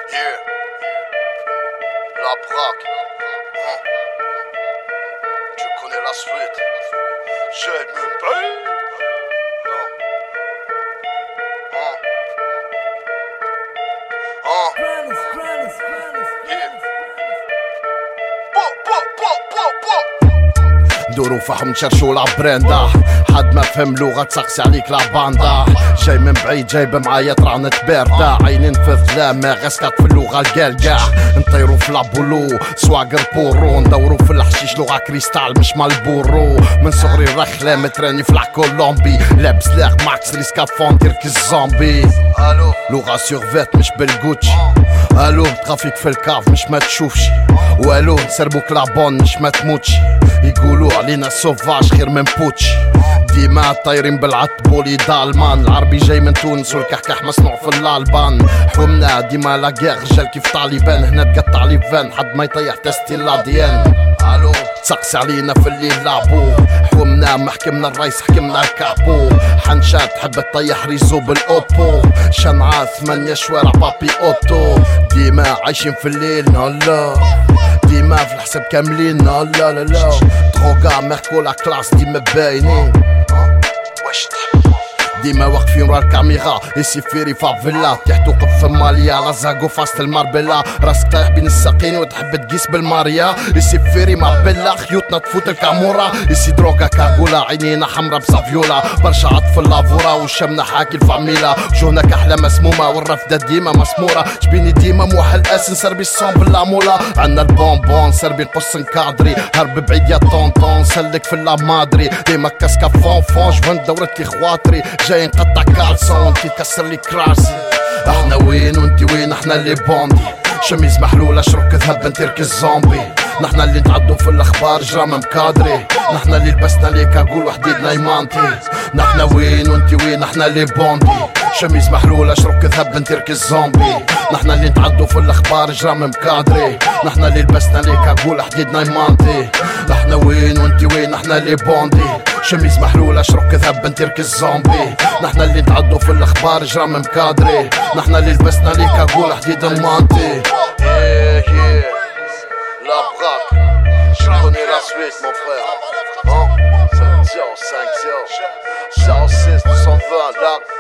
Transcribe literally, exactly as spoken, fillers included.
Yeah. La Braque. Hein. Tu connais la suite. J'ai me paye. Hein. Hein. Yeah. Po, po, po, po, po. ندورو فحم نشرشو لا بريندا حد ما فهم لغة تسقسي عليك لا باندا جاي من بعيد جايب معايا طرانة باردة عينين في الظلام ما غاسكات في اللغة القالقاع نطيرو في لابولو سواقر بورو ندورو في الحشيش لغة كريستال مش مالبورو من صغري رخلة متراني في الكولومبي لابس لاغ ماكس ريسكافون ترك الزومبي الو لغة سيغفات مش بالجوتشي الو ترافيك في الكاف مش ما تشوفش والو نسربوك لابون مش ما تموتش يقولوا علينا سوفاج خير من بوتشي ديما طايرين بالعطبولي دالمان العربي جاي من تونس والكحكح مصنوع في الالبان حومنا ديما لا غير رجال كيف طالبان هنا تقطع لي فان حد ما يطيح تستي لاديان الو تسقسي علينا في الليل لعبو حومنا ما حكمنا الرئيس حكمنا الكابو حنشات تحب تطيح ريزو بالاوبو شنعة ثمانية شوارع بابي اوتو ديما عايشين في الليل نهلا ديما في الحساب كاملين لا لا لا دروغا ميركولا كلاس ديما باينين واش ديما واقفين ورا الكاميرا يسي فيري فافيلا تحت وقف في ماليا لازاقو فاست الماربيلا راسك طايح بين الساقين وتحب تقيس بالماريا يسي فيري ماربيلا خيوطنا تفوت الكامورا يسي دروغا كاغولا عينينا حمرا بصافيولا برشا عطف اللافورا وشمنا حاكي الفاميلا وجوهنا كحلة مسمومة والرفدة ديما مسمورة شبيني ديما موحل اس نسربي الصون باللامولا عنا البونبون سربي نقص نكادري هرب بعيد يا طونطون سلك في اللامادري ديما كاسكا فون فون جوان دورت لي خواطري جاي نقطع كالسون انتي تكسر لي كراسي احنا وين وانتي وين احنا اللي بوندي شميز محلولة شروك ذهب نترك الزومبي نحنا اللي نتعدو في الاخبار جرام مكادري نحنا اللي لبسنا ليك اقول وحديد نايمانتي نحنا وين وانتي وين احنا اللي بوندي شميز محلولة شروك ذهب نترك الزومبي نحنا اللي نتعدو في الاخبار جرام مكادري نحنا اللي لبسنا ليك اقول وحديد نايمانتي نحنا وين وانتي وين احنا اللي بوندي شميز محلولة شروك ذهب نترك الزومبي نحنا اللي نتعدو في الاخبار جرام مكادري نحنا اللي لبسنا ليك اقول حديد نايمانتي Yeah, yeah. La Braque. Je connais la suite, mon frère. Hein? sept zéro cinq zéro zéro six deux cent vingt, là.